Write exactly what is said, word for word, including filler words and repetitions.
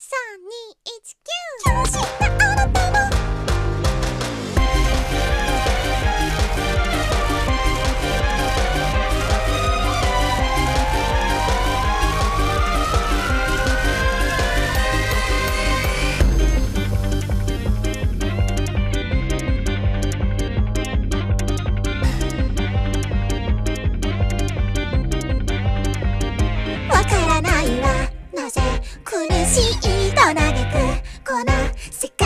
さんにいちきゅう今日知ったあなたもわからないわなぜ苦しいと嘆くこの世界